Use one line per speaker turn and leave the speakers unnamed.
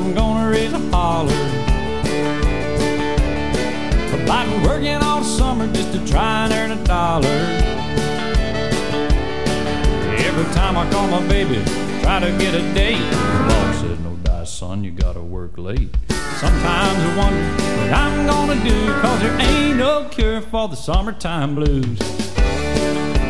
I'm gonna raise a holler about working all summer just to try and earn a dollar. Every time I call my baby, try to get a date, the law says, no dice, son, you gotta work late. Sometimes I wonder what I'm gonna do, 'cause there ain't no cure for the summertime blues.